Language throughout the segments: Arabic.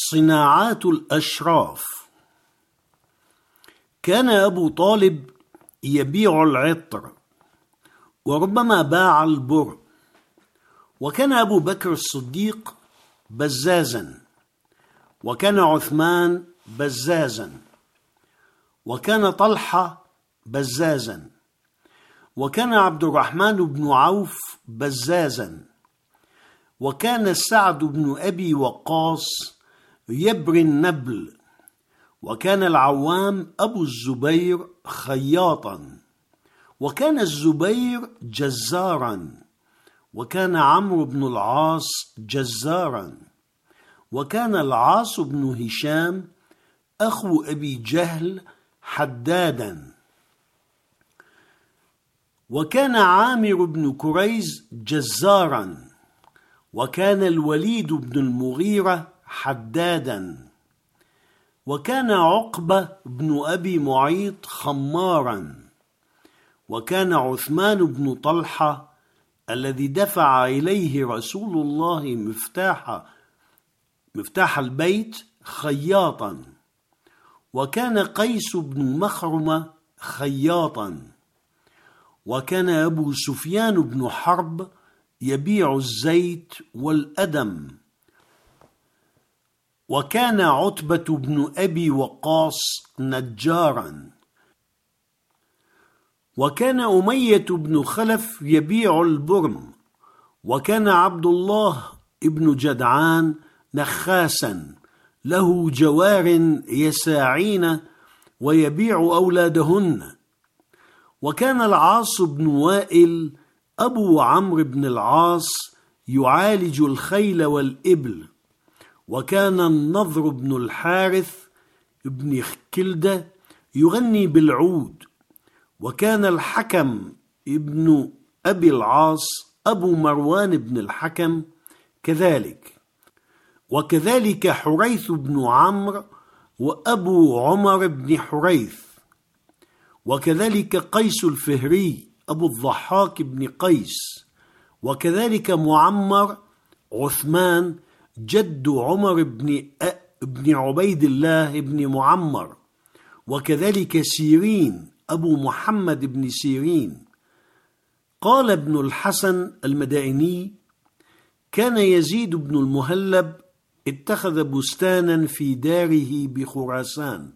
صناعات الأشراف. كان أبو طالب يبيع العطر، وربما باع البر. وكان أبو بكر الصديق بزازا، وكان عثمان بزازا، وكان طلحة بزازا، وكان عبد الرحمن بن عوف بزازا، وكان سعد بن أبي وقاص يبري النبل، وكان العوام أبو الزبير خياطا، وكان الزبير جزارا، وكان عمرو بن العاص جزارا، وكان العاص بن هشام أخو أبي جهل حدادا، وكان عامر بن كريز جزارا، وكان الوليد بن المغيرة حدادا، وكان عقبة بن أبي معيط خمارا، وكان عثمان بن طلحة الذي دفع إليه رسول الله مفتاح البيت خياطا، وكان قيس بن مخرمة خياطا، وكان أبو سفيان بن حرب يبيع الزيت والأدم، وكان عتبة بن أبي وقاص نجارا، وكان أمية بن خلف يبيع البرم، وكان عبد الله بن جدعان نخاسا له جوار يساعين ويبيع أولادهن، وكان العاص بن وائل أبو عمرو بن العاص يعالج الخيل والإبل، وكان النضر بن الحارث بن كلدة يغني بالعود، وكان الحكم ابن أبي العاص أبو مروان بن الحكم كذلك، وكذلك حريث بن عمرو وأبو عمر بن حريث، وكذلك قيس الفهري أبو الضحاك بن قيس، وكذلك معمر عثمان جد عمر بن عبيد الله بن معمر، وكذلك سيرين أبو محمد بن سيرين. قال ابن الحسن المدائني: كان يزيد بن المهلب اتخذ بستانا في داره بخراسان،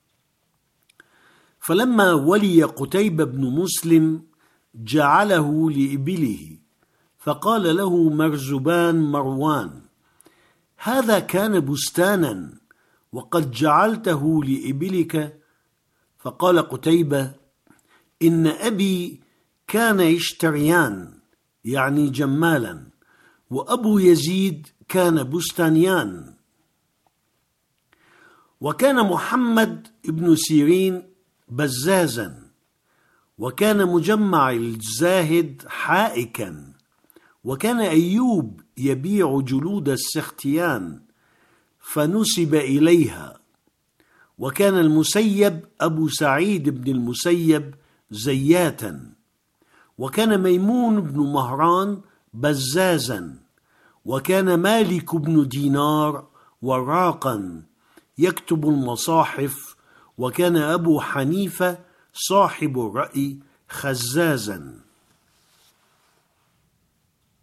فلما ولي قتيبة بن مسلم جعله لإبله، فقال له مرزبان مروان: هذا كان بستانا وقد جعلته لإبلك. فقال قتيبة: إن أبي كان يشتريان، يعني جمالا، وأبو يزيد كان بستانيان. وكان محمد بن سيرين بزازا، وكان مجمع الزاهد حائكا، وكان أيوب يبيع جلود السختيان فنسب إليها، وكان المسيب أبو سعيد بن المسيب زياتا، وكان ميمون بن مهران بزازا، وكان مالك بن دينار وراقا يكتب المصاحف، وكان أبو حنيفة صاحب الرأي خزازا.